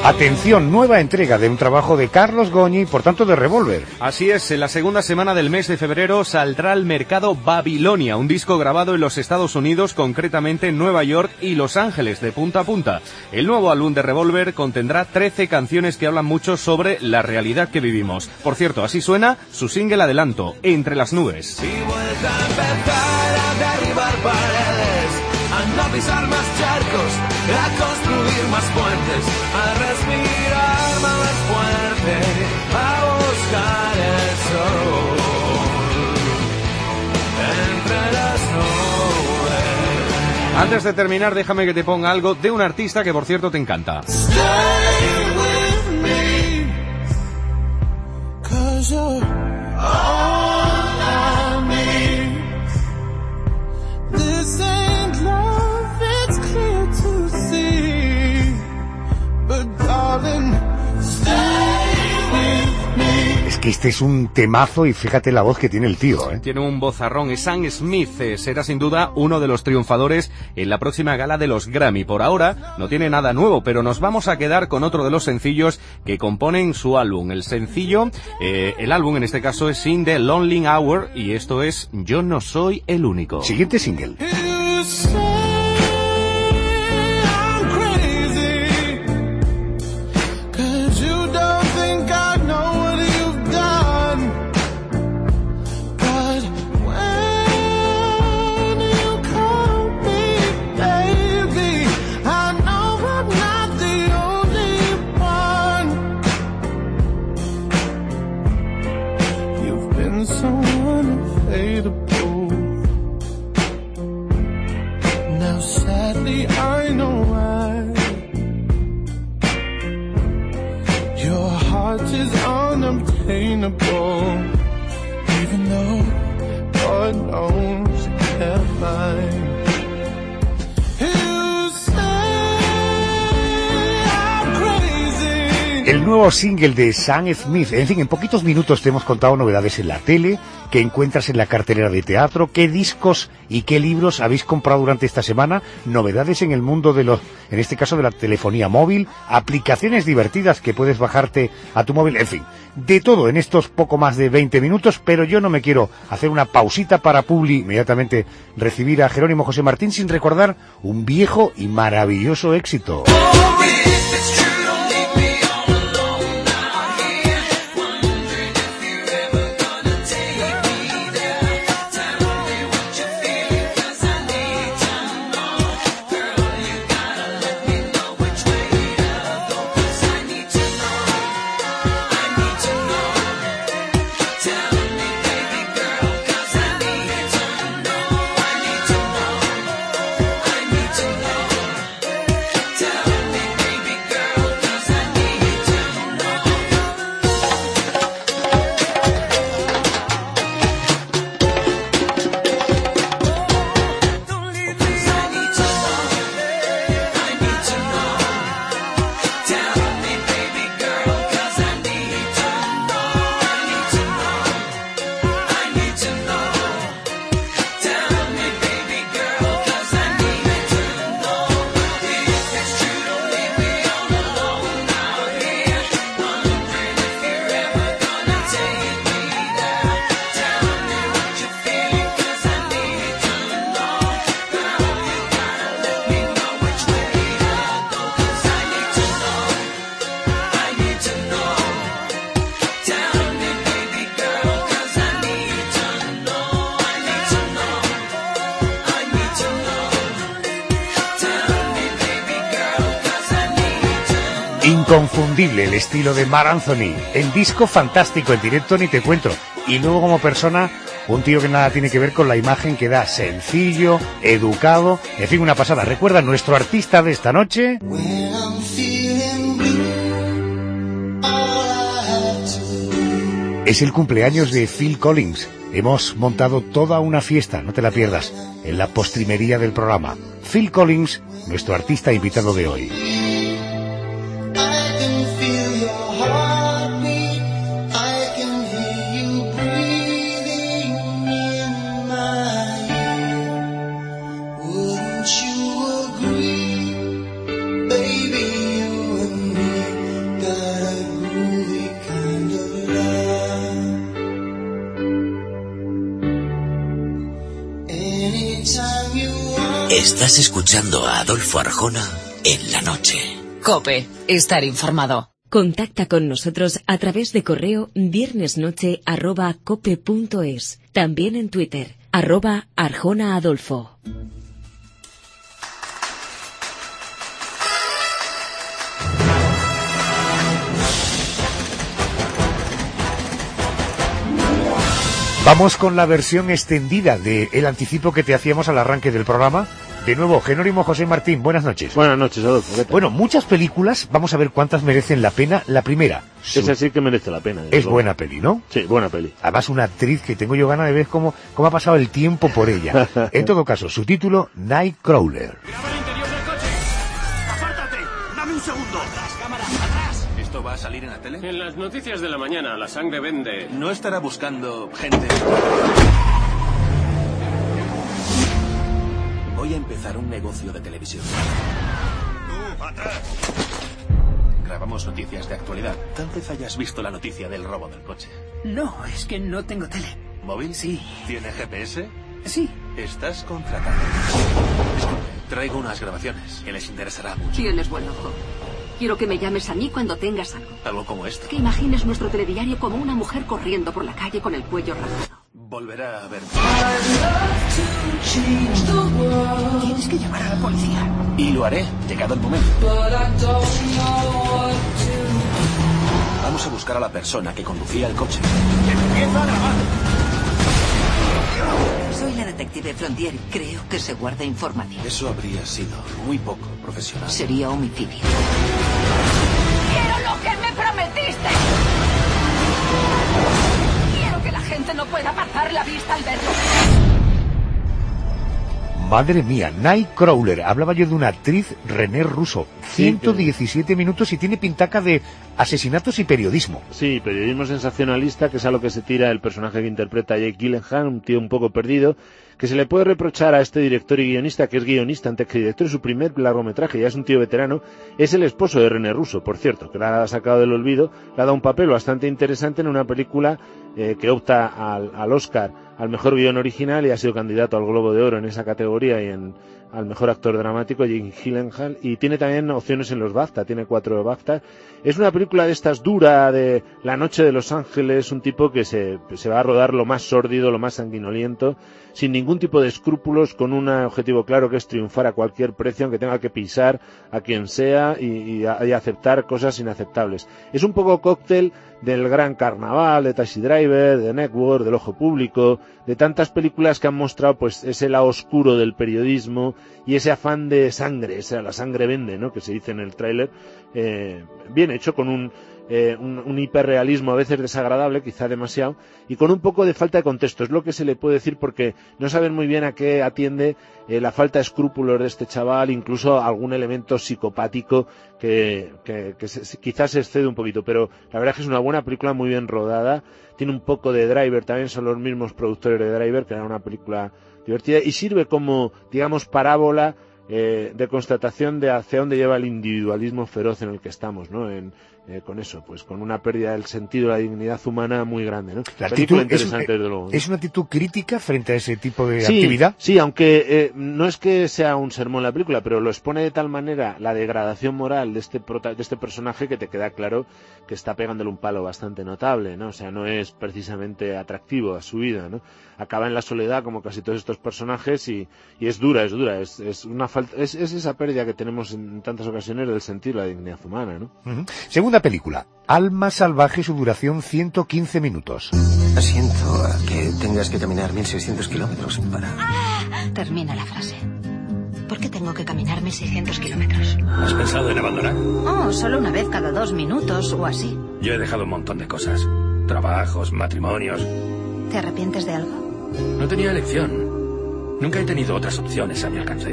Atención, nueva entrega de un trabajo de Carlos Goñi, por tanto de Revolver. Así es, en la segunda semana del mes de febrero saldrá al mercado Babilonia, un disco grabado en los Estados Unidos, concretamente en Nueva York y Los Ángeles, de punta a punta. El nuevo álbum de Revolver contendrá trece canciones que hablan mucho sobre la realidad que vivimos. Por cierto, así suena su single adelanto, Entre las nubes. Y vuelta a empezar a derribar paredes, a no pisar más charcos, a construir más puentes, a respirar más fuerte, a buscar el sol entre las nubes. Antes de terminar, déjame que te ponga algo de un artista que, por cierto, te encanta. Stay with me, 'cause you're all I need. This ain't love, it's clear to see, but darling, stay with me. Es que este es un temazo y fíjate la voz que tiene el tío, ¿eh? Tiene un vozarrón. Sam Smith eh, será sin duda uno de los triunfadores en la próxima gala de los Grammy. Por ahora no tiene nada nuevo, pero nos vamos a quedar con otro de los sencillos que componen su álbum. El sencillo, eh, el álbum en este caso es In the Lonely Hour y esto es Yo no soy el único. Siguiente single. You say I'm crazy, 'cause you don't think I know what you've done. But when you call me baby, I know I'm not the only one. You've been so unavailable. Now sadly I know why. Your heart is unobtainable, even though God knows you can't lie. You say I'm crazy. El nuevo single de Sam Smith. En fin, en poquitos minutos te hemos contado novedades en la tele, que encuentras en la cartelera de teatro, qué discos y qué libros habéis comprado durante esta semana, novedades en el mundo de los, en este caso de la telefonía móvil, aplicaciones divertidas que puedes bajarte a tu móvil, en fin, de todo en estos poco más de veinte minutos, pero yo no me quiero hacer una pausita para Publi, inmediatamente recibir a Jerónimo José Martín sin recordar un viejo y maravilloso éxito. Inconfundible el estilo de Marc Anthony, en disco fantástico, en directo ni te cuento, y luego como persona, un tío que nada tiene que ver con la imagen que da, sencillo, educado, en fin, una pasada. Recuerda, nuestro artista de esta noche es el cumpleaños de Phil Collins. Hemos montado toda una fiesta, no te la pierdas, en la postrimería del programa. Phil Collins, nuestro artista invitado de hoy. Baby, you and me Estás escuchando a Adolfo Arjona en la noche. COPE, estar informado. Contacta con nosotros a través de correo viernesnoche arroba cope punto es. También en Twitter, arroba Arjona Adolfo. Vamos con la versión extendida del anticipo que te hacíamos al arranque del programa. De nuevo, Genónimo José Martín, buenas noches. Buenas noches, Adolfo. Bueno, muchas películas, vamos a ver cuántas merecen la pena. La primera. Su... Esa sí que merece la pena. Es buena peli, ¿no? Sí, buena peli. Además, una actriz que tengo yo ganas de ver cómo, cómo ha pasado el tiempo por ella. En todo caso, su título, Nightcrawler. ¡Apártate! ¡Dame un segundo! ¡Atrás, cámara! ¡Atrás! ¿Esto va a salir en la tele? En las noticias de la mañana, la sangre vende. ¿No estará buscando gente? Voy a empezar un negocio de televisión. ¡Tú, atrás! Grabamos noticias de actualidad. Tal vez hayas visto la noticia del robo del coche. No, es que no tengo tele. ¿Móvil? Sí. ¿Tiene G P S? Sí. Estás contratado. Disculpe, traigo unas grabaciones que les interesará mucho. Tienes buen ojo. Quiero que me llames a mí cuando tengas algo. ¿Algo como esto? Que imagines nuestro telediario como una mujer corriendo por la calle con el cuello rajado. Volverá a verme. Tienes que llamar a la policía. Y lo haré, llegado el momento. Vamos a buscar a la persona que conducía el coche. ¡Empieza a grabar! Soy la detective Frontier. Creo que se guarda información. Eso habría sido muy poco profesional. Sería homicidio. ¡Quiero lo que me prometiste! ¡Quiero que la gente no pueda apartar la vista al verlo! Madre mía, Nightcrawler. Hablaba yo de una actriz, René Russo. ciento diecisiete minutos y tiene pintaca de asesinatos y periodismo. Sí, periodismo sensacionalista, que es a lo que se tira el personaje que interpreta a Jake Gyllenhaal, un tío un poco perdido, que se le puede reprochar a este director y guionista, que es guionista antes que director, su primer largometraje, ya es un tío veterano, es el esposo de René Russo, por cierto, que la ha sacado del olvido, le ha dado un papel bastante interesante en una película eh, que opta al, al Oscar al mejor guion original y ha sido candidato al Globo de Oro en esa categoría y en al mejor actor dramático, Jake Gyllenhaal, y tiene también opciones en los BAFTA, tiene cuatro BAFTA. Es una película de estas dura, de La noche de Los Ángeles, un tipo que se, se va a rodar lo más sórdido, lo más sanguinoliento, sin ningún tipo de escrúpulos, con un objetivo claro que es triunfar a cualquier precio, aunque tenga que pisar a quien sea y, y, a, y aceptar cosas inaceptables. Es un poco cóctel del Gran Carnaval, de Taxi Driver, de Network, del Ojo Público, de tantas películas que han mostrado pues ese lado oscuro del periodismo y ese afán de sangre, esa la sangre vende, ¿no?, que se dice en el tráiler, eh, bien hecho, con un Eh, un, un hiperrealismo a veces desagradable, quizá demasiado, y con un poco de falta de contexto. Es lo que se le puede decir porque no saben muy bien a qué atiende eh, la falta de escrúpulos de este chaval, incluso algún elemento psicopático que, que, que se, quizás se excede un poquito, pero la verdad es que es una buena película, muy bien rodada, tiene un poco de Driver, también son los mismos productores de Driver, que era una película divertida, y sirve como, digamos, parábola eh, de constatación de hacia dónde lleva el individualismo feroz en el que estamos, ¿no? En, Eh, con eso, pues con una pérdida del sentido de la dignidad humana muy grande, ¿no? La actitud interesante, es, desde luego, ¿no? ¿Es una actitud crítica frente a ese tipo de sí, actividad? Sí, aunque eh, no es que sea un sermón la película, pero lo expone de tal manera la degradación moral de este prota de este personaje que te queda claro que está pegándole un palo bastante notable, ¿no? O sea, no es precisamente atractivo a su vida, ¿no? Acaba en la soledad como casi todos estos personajes y, y es dura, es dura, es, es una falta, es, es esa pérdida que tenemos en tantas ocasiones del sentido de la dignidad humana, ¿no? Uh-huh. Segunda película, Alma salvaje, su duración ciento quince minutos. Siento a que tengas que caminar mil seiscientos kilómetros para... Ah, termina la frase. ¿Por qué tengo que caminar mil seiscientos kilómetros? ¿Has pensado en abandonar? Oh, solo una vez cada dos minutos o así. Yo he dejado un montón de cosas. Trabajos, matrimonios... ¿Te arrepientes de algo? No tenía elección. Nunca he tenido otras opciones a mi alcance.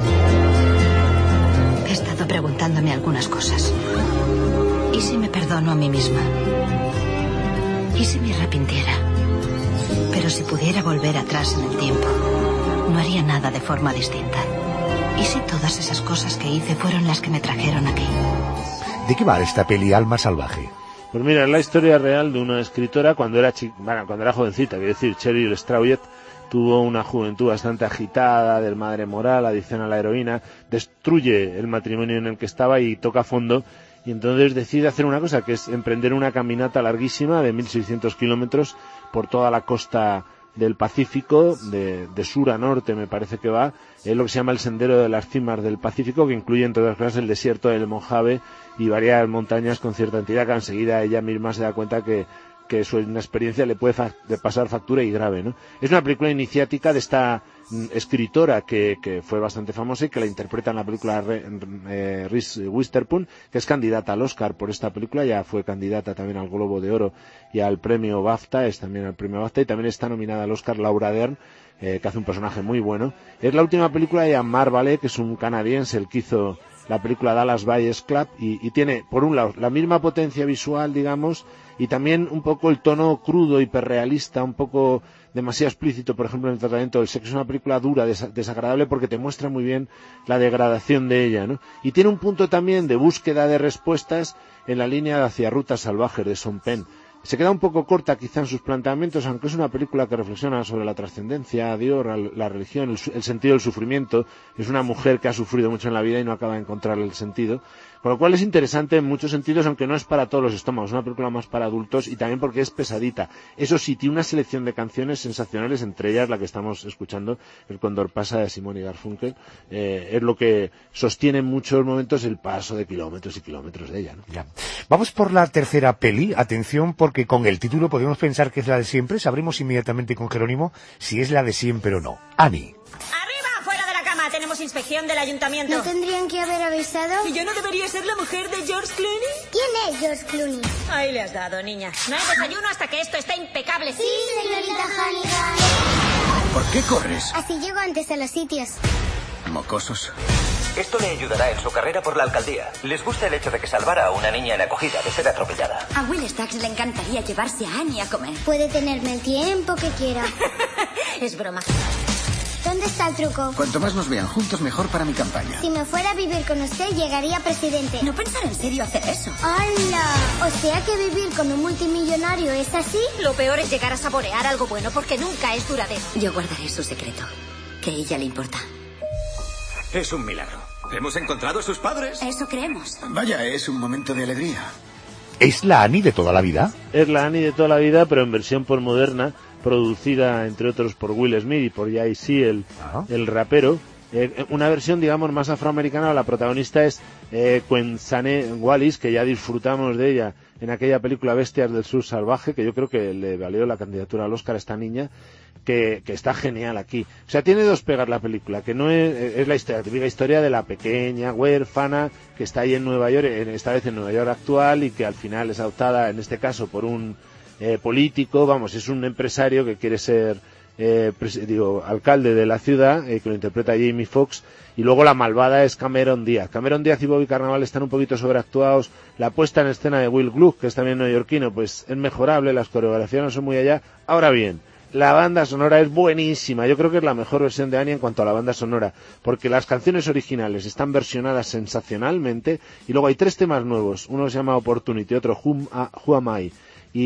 He estado preguntándome algunas cosas. ¿Y si me perdono a mí misma? ¿Y si me arrepintiera? Pero si pudiera volver atrás en el tiempo, no haría nada de forma distinta. ¿Y si todas esas cosas que hice fueron las que me trajeron aquí? ¿De qué va esta peli, Alma salvaje? Pues mira, es la historia real de una escritora cuando era chi bueno, cuando era jovencita, quiero decir, Cheryl Strayed, tuvo una juventud bastante agitada, del madre moral, adicción a la heroína, destruye el matrimonio en el que estaba y toca fondo, y entonces decide hacer una cosa, que es emprender una caminata larguísima de mil seiscientos kilómetros por toda la costa del Pacífico, de, de sur a norte me parece que va, es lo que se llama el Sendero de las Cimas del Pacífico, que incluye entre otras cosas el desierto del Mojave y varias montañas con cierta entidad, que enseguida ella misma se da cuenta que que es una experiencia le puede fa de pasar factura y grave, ¿no? Es una película iniciática de esta mm, escritora que, que fue bastante famosa y que la interpreta en la película Re, eh, Reese Witherspoon, que es candidata al Oscar por esta película, ya fue candidata también al Globo de Oro y al premio BAFTA, es también al premio BAFTA, y también está nominada al Oscar Laura Dern, eh, que hace un personaje muy bueno. Es la última película de Jan-Marc Vallée, que es un canadiense, el que hizo la película Dallas Buyers Club, y, y tiene, por un lado, la misma potencia visual, digamos, y también un poco el tono crudo, hiperrealista, un poco demasiado explícito, por ejemplo, en el tratamiento del sexo. Es una película dura, des desagradable, porque te muestra muy bien la degradación de ella, ¿no? Y tiene un punto también de búsqueda de respuestas en la línea de Hacia Rutas Salvajes de Sean Penn. Se queda un poco corta quizá en sus planteamientos, aunque es una película que reflexiona sobre la trascendencia, Dios, la religión, el, el sentido del sufrimiento. Es una mujer que ha sufrido mucho en la vida y no acaba de encontrar el sentido. Con lo cual es interesante en muchos sentidos, aunque no es para todos los estómagos. Es una película más para adultos y también porque es pesadita. Eso sí, tiene una selección de canciones sensacionales, entre ellas la que estamos escuchando, El Cóndor pasa, de Simón y Garfunkel. Eh, es lo que sostiene en muchos momentos el paso de kilómetros y kilómetros de ella, ¿no? Ya. Vamos por la tercera peli. Atención, porque con el título podemos pensar que es la de siempre. Sabremos inmediatamente con Jerónimo si es la de siempre o no. Annie. ¡Arriba! ¡Fuera de la cama! Tenemos inspección del ayuntamiento. ¿No tendrían que haber avisado? ¿Y yo no debería ser la mujer de George Clooney? ¿Quién es George Clooney? Ahí le has dado, niña. No hay desayuno hasta que esto esté impecable. Sí, señorita Hannigan. ¿Por qué corres? Así llego antes a los sitios. Mocosos. Esto le ayudará en su carrera por la alcaldía. Les gusta el hecho de que salvara a una niña en acogida de ser atropellada. A Will Staggs le encantaría llevarse a Annie a comer. Puede tenerme el tiempo que quiera. Es broma. ¿Dónde está el truco? Cuanto más nos vean juntos, mejor para mi campaña. Si me fuera a vivir con usted, llegaría presidente. No pensar en serio hacer eso. ¡Hala! O sea que vivir con un multimillonario es así. Lo peor es llegar a saborear algo bueno, porque nunca es duradero. Yo guardaré su secreto. Que a ella le importa. Es un milagro. ¿Hemos encontrado a sus padres? Eso creemos. Vaya, es un momento de alegría. ¿Es la Annie de toda la vida? Es la Annie de toda la vida, pero en versión por moderna, producida entre otros por Will Smith y por Jay-Z, el, el rapero. Eh, una versión, digamos, más afroamericana. La protagonista es eh, Quenzane Wallis, que ya disfrutamos de ella en aquella película Bestias del Sur Salvaje, que yo creo que le valió la candidatura al Oscar a esta niña, que, que está genial aquí. O sea, tiene dos pegas la película, que no es, es la historia, típica historia de la pequeña huérfana que está ahí en Nueva York, en, esta vez en Nueva York actual, y que al final es adoptada, en este caso, por un eh, político, vamos, es un empresario que quiere ser Eh, digo, alcalde de la ciudad, eh, que lo interpreta Jamie Foxx, y luego la malvada es Cameron Díaz. Cameron Díaz y Bobby Carnaval están un poquito sobreactuados. La puesta en escena de Will Gluck, que es también neoyorquino, pues es mejorable, las coreografías no son muy allá. Ahora bien, la banda sonora es buenísima. Yo creo que es la mejor versión de Annie en cuanto a la banda sonora, porque las canciones originales están versionadas sensacionalmente, y luego hay tres temas nuevos. Uno se llama Opportunity, otro Who, Who Am I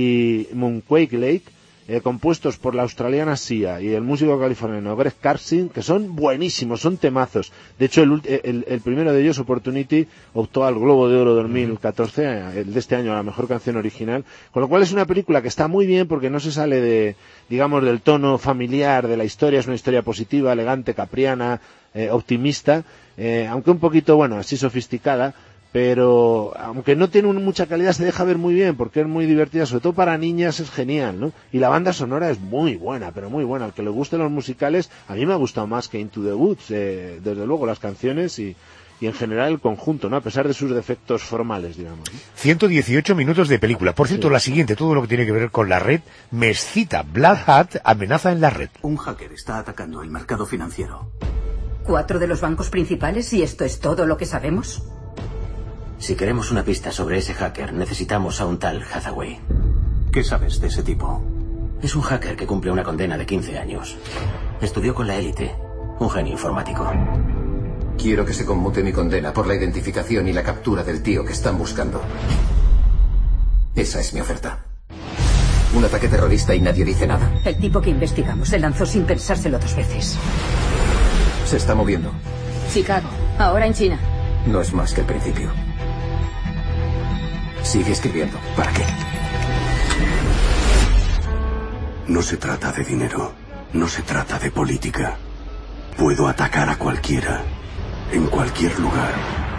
y Moonquake Lake, Eh, compuestos por la australiana Sia y el músico californiano Greg Karsin, que son buenísimos, son temazos. De hecho, el, el, el primero de ellos, Opportunity, optó al Globo de Oro dos mil catorce, el de este año, a la mejor canción original, con lo cual es una película que está muy bien porque no se sale de, digamos, del tono familiar de la historia. Es una historia positiva, elegante, capriana, eh, optimista, eh, aunque un poquito, bueno, así sofisticada, pero aunque no tiene mucha calidad, se deja ver muy bien porque es muy divertida, sobre todo para niñas es genial, ¿no? Y la banda sonora es muy buena, pero muy buena. Al que le gusten los musicales, a mí me ha gustado más que Into the Woods, eh, desde luego las canciones y, y en general el conjunto, ¿no? A pesar de sus defectos formales, digamos, ¿no? ciento dieciocho minutos de película. Por cierto, sí. La siguiente, todo lo que tiene que ver con la red, me excita. Black Hat, amenaza en la red. Un hacker está atacando el mercado financiero. ¿Cuatro de los bancos principales y esto es todo lo que sabemos? Si queremos una pista sobre ese hacker, necesitamos a un tal Hathaway. ¿Qué sabes de ese tipo? Es un hacker que cumple una condena de quince años. Estudió con la élite, un genio informático. Quiero que se conmute mi condena por la identificación y la captura del tío que están buscando. Esa es mi oferta. Un ataque terrorista y nadie dice nada. El tipo que investigamos se lanzó sin pensárselo dos veces. Se está moviendo. Chicago, ahora en China. No es más que el principio. Sigue escribiendo. ¿Para qué? No se trata de dinero. No se trata de política. Puedo atacar a cualquiera, en cualquier lugar,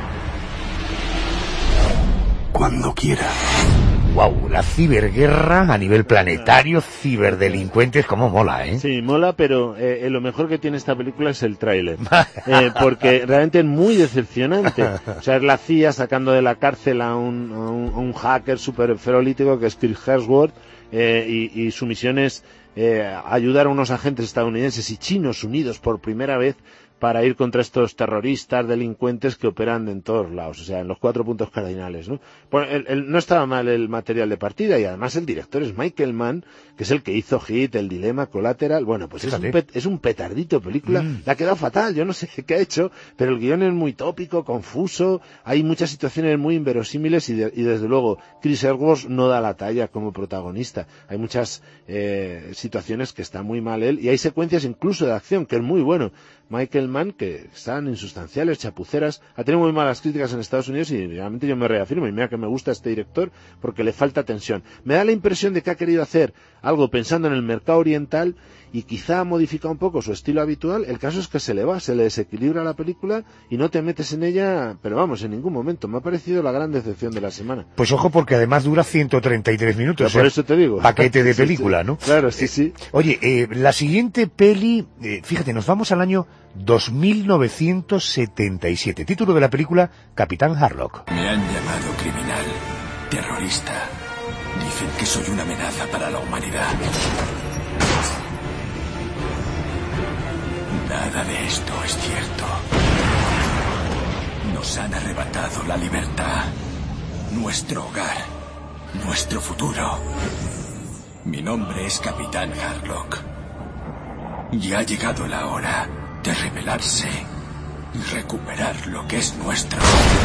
cuando quiera. Wow, la ciberguerra a nivel planetario, ciberdelincuentes, cómo mola, ¿eh? Sí, mola, pero eh, lo mejor que tiene esta película es el tráiler, eh, porque realmente es muy decepcionante. O sea, es la C I A sacando de la cárcel a un, a un, a un hacker súper ferolítico que es Chris Hemsworth, eh, y, y su misión es eh, ayudar a unos agentes estadounidenses y chinos unidos por primera vez para ir contra estos terroristas, delincuentes que operan en todos lados, o sea, en los cuatro puntos cardinales, ¿no? Pues el, el, no estaba mal el material de partida, y además el director es Michael Mann, que es el que hizo Hit, El Dilema, Collateral. Bueno, pues es un, pet, es un petardito película, mm. le ha quedado fatal, yo no sé qué ha hecho, pero el guión es muy tópico, confuso, hay muchas situaciones muy inverosímiles, y, de, y desde luego Chris Hemsworth no da la talla como protagonista. Hay muchas eh, situaciones que está muy mal él, y hay secuencias incluso de acción, que es muy bueno. Michael Mann, que están insustanciales, chapuceras, ha tenido muy malas críticas en Estados Unidos, y realmente yo me reafirmo, y mira que me gusta este director porque le falta tensión. Me da la impresión de que ha querido hacer algo pensando en el mercado oriental y quizá ha modificado un poco su estilo habitual. El caso es que se le va, se le desequilibra la película y no te metes en ella, pero vamos, en ningún momento. Me ha parecido la gran decepción de la semana. Pues ojo, porque además dura ciento treinta y tres minutos. Pero por eso te digo. Paquete de película, sí, sí. ¿no? Claro, sí, sí. Eh, oye, eh, la siguiente peli, eh, fíjate, nos vamos al año dos mil novecientos setenta y siete. Título de la película, Capitán Harlock. Me han llamado criminal, terrorista. Dicen que soy una amenaza para la humanidad. Nada de esto es cierto. Nos han arrebatado la libertad, nuestro hogar, nuestro futuro. Mi nombre es Capitán Harlock. Y ha llegado la hora de rebelarse y recuperar lo que es nuestro.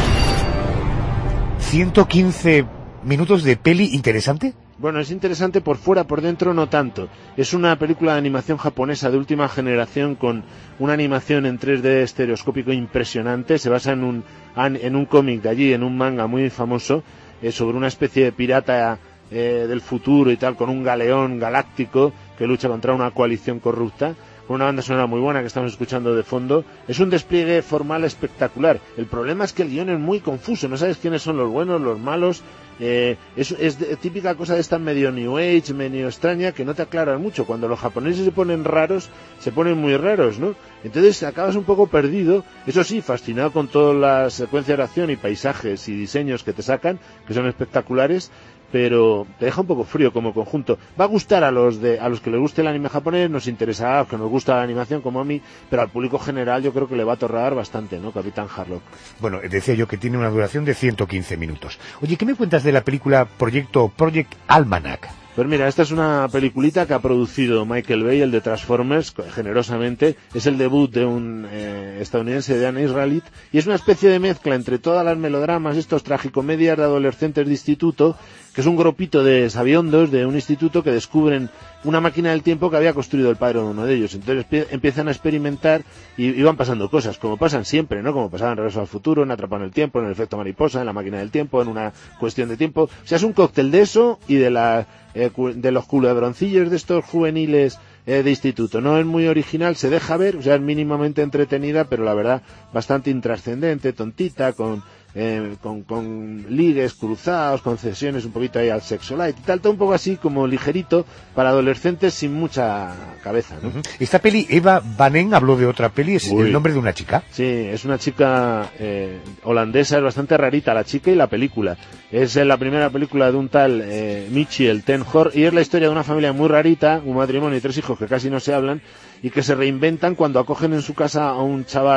ciento quince minutos de peli interesante. Bueno, es interesante por fuera, por dentro no tanto. Es una película de animación japonesa de última generación con una animación en tres D estereoscópico impresionante. Se basa en un, en un cómic de allí, en un manga muy famoso, eh, sobre una especie de pirata eh, del futuro y tal, con un galeón galáctico que lucha contra una coalición corrupta, con una banda sonora muy buena que estamos escuchando de fondo. Es un despliegue formal espectacular. El problema es que el guión es muy confuso, no sabes quiénes son los buenos, los malos. Eh, es, es de, típica cosa de esta medio New Age, medio extraña, que no te aclaran mucho. Cuando los japoneses se ponen raros, se ponen muy raros, ¿no? Entonces acabas un poco perdido. Eso sí, fascinado con todas las secuencias de acción y paisajes y diseños que te sacan, que son espectaculares, pero te deja un poco frío como conjunto. Va a gustar a los de a los que les guste el anime japonés, nos interesa a los que nos gusta la animación como a mí, pero al público general yo creo que le va a atorrar bastante, ¿no? Capitán Harlock. Bueno, decía yo que tiene una duración de ciento quince minutos. Oye, ¿qué me cuentas de la película Proyecto Project Almanac? Pues mira, esta es una peliculita que ha producido Michael Bay, el de Transformers, generosamente. Es el debut de un eh, estadounidense, Dan Israelit, y es una especie de mezcla entre todas las melodramas, estos tragicomedias de adolescentes de instituto, que es un grupito de sabiondos de un instituto que descubren una máquina del tiempo que había construido el padre de uno de ellos. Entonces empiezan a experimentar y, y van pasando cosas, como pasan siempre, ¿no? Como pasaban en Regreso al Futuro, en Atrapado en el Tiempo, en El Efecto Mariposa, en La Máquina del Tiempo, en Una Cuestión de Tiempo. O sea, es un cóctel de eso y de la eh, de los culebroncillos de estos juveniles eh, de instituto. No es muy original, se deja ver, o sea, es mínimamente entretenida, pero la verdad bastante intrascendente, tontita, con Eh, con, con ligues cruzados, concesiones un poquito ahí al sexo light y tal, todo un poco así como ligerito para adolescentes sin mucha cabeza, ¿no? Uh-huh. Esta peli, Eva Banen habló de otra peli, es Uy. el nombre de una chica. Sí, es una chica eh, holandesa, es bastante rarita la chica y la película. Es la primera película de un tal eh, Michiel ten Hoorn, y es la historia de una familia muy rarita, un matrimonio y tres hijos que casi no se hablan y que se reinventan cuando acogen en su casa a un chaval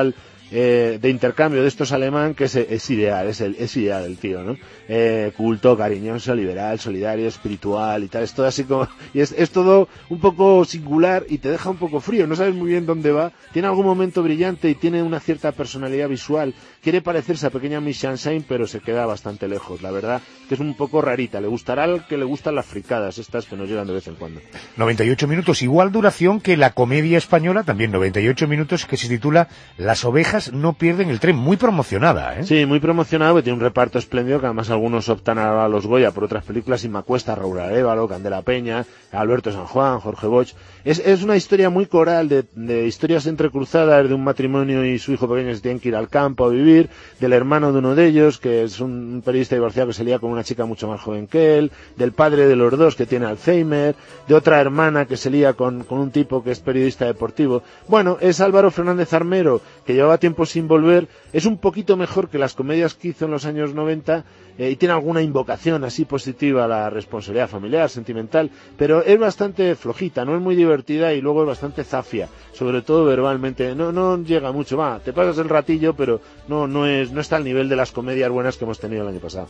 eh, de intercambio de estos alemán que es, es ideal, es, el, es ideal el tío, ¿no? Eh, culto, cariñoso, liberal, solidario, espiritual y tal, es todo así como, y es, es todo un poco singular y te deja un poco frío, no sabes muy bien dónde va, tiene algún momento brillante y tiene una cierta personalidad visual, quiere parecerse a pequeña Miss Sunshine pero se queda bastante lejos, la verdad que es un poco rarita, le gustará al que le gustan las fricadas estas que nos llegan de vez en cuando. noventa y ocho minutos, igual duración que la comedia española, también noventa y ocho minutos, que se titula Las ovejas no pierden el tren, muy promocionada, ¿eh? Sí, muy promocionado, que tiene un reparto espléndido, que además algunos optan a los Goya por otras películas, Inma Cuesta, Raúl Arévalo, Candela Peña, Alberto San Juan, Jorge Bosch. Es, es una historia muy coral de, de historias entrecruzadas de un matrimonio y su hijo pequeño que se tienen que ir al campo a vivir, del hermano de uno de ellos, que es un periodista divorciado que se lía con una chica mucho más joven que él, del padre de los dos que tiene Alzheimer, de otra hermana que se lía con, con un tipo que es periodista deportivo. Bueno, es Álvaro Fernández Armero, que llevaba tiempo sin volver, es un poquito mejor que las comedias que hizo en los años noventa, eh, y tiene alguna invocación así positiva a la responsabilidad familiar, sentimental, pero es bastante flojita, no es muy divertida y luego es bastante zafia, sobre todo verbalmente, no, no llega mucho, va, te pasas el ratillo, pero no, no es, no está al nivel de las comedias buenas que hemos tenido el año pasado.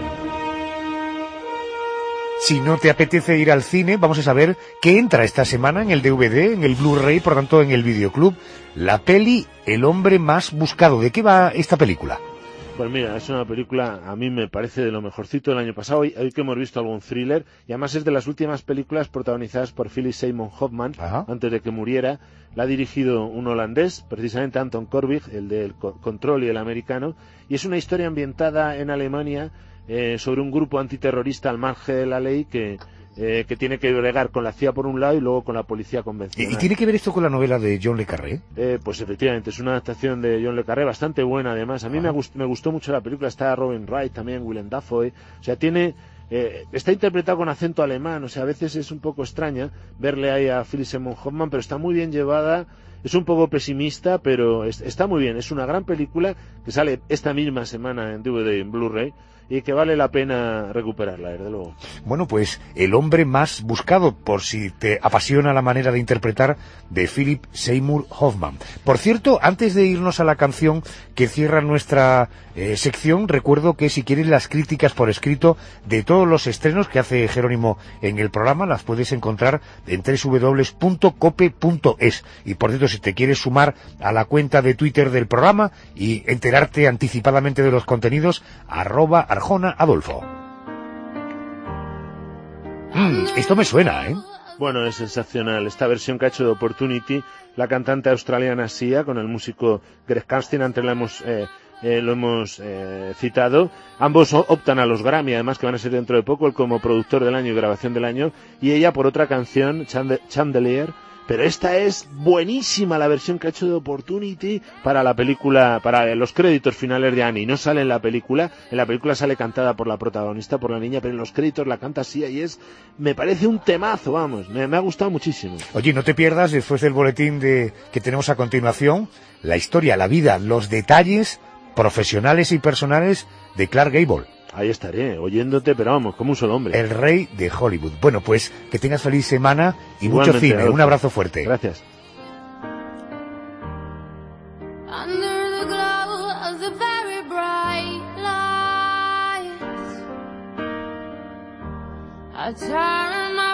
Si no te apetece ir al cine, vamos a saber qué entra esta semana en el D V D, en el Blu-ray, por tanto en el videoclub. La peli El hombre más buscado. ¿De qué va esta película? Pues mira, es una película, a mí me parece de lo mejorcito del año pasado, hoy, hoy que hemos visto algún thriller, y además es de las últimas películas protagonizadas por Philip Seymour Hoffman, Ajá. antes de que muriera. La ha dirigido un holandés, precisamente Anton Corbijn, el del Control y el americano, y es una historia ambientada en Alemania, eh, sobre un grupo antiterrorista al margen de la ley que... Eh, que tiene que bregar con la C I A por un lado y luego con la policía convencional. ¿Y tiene que ver esto con la novela de John le Carré? Eh, pues efectivamente, es una adaptación de John le Carré bastante buena además. A mí me, gust, me gustó mucho la película, está Robin Wright también, Willem Dafoe, o sea, tiene... Eh, está interpretado con acento alemán, o sea, a veces es un poco extraña verle ahí a Philip Seymour Hoffman, pero está muy bien llevada, es un poco pesimista, pero es, está muy bien, es una gran película que sale esta misma semana en D V D y en Blu-ray, y que vale la pena recuperarla, desde luego. Bueno, pues El hombre más buscado, por si te apasiona la manera de interpretar, de Philip Seymour Hoffman. Por cierto, antes de irnos a la canción que cierra nuestra eh, sección, recuerdo que si quieres las críticas por escrito de todos los estrenos que hace Jerónimo en el programa, las puedes encontrar en doble u doble u doble u punto cope punto es. Y por cierto, si te quieres sumar a la cuenta de Twitter del programa y enterarte anticipadamente de los contenidos, arroba Arjona Adolfo. Mm, esto me suena, ¿eh? Bueno, es sensacional. Esta versión que ha hecho de Opportunity, la cantante australiana Sia, con el músico Greg Kurstin, antes la hemos, eh, eh, lo hemos eh, citado. Ambos optan a los Grammy, además, que van a ser dentro de poco, él como productor del año y grabación del año, y ella por otra canción, Chande- Chandelier. Pero esta es buenísima, la versión que ha hecho de Opportunity para la película, para los créditos finales de Annie. No sale en la película, en la película sale cantada por la protagonista, por la niña, pero en los créditos la canta así y es, me parece un temazo, vamos, me, me ha gustado muchísimo. Oye, no te pierdas, después del boletín de que tenemos a continuación, la historia, la vida, los detalles profesionales y personales de Clark Gable. Ahí estaré, oyéndote, pero vamos, como un solo hombre. El rey de Hollywood. Bueno, pues que tengas feliz semana y igualmente, mucho cine. Adolfo. Un abrazo fuerte. Gracias. I turn my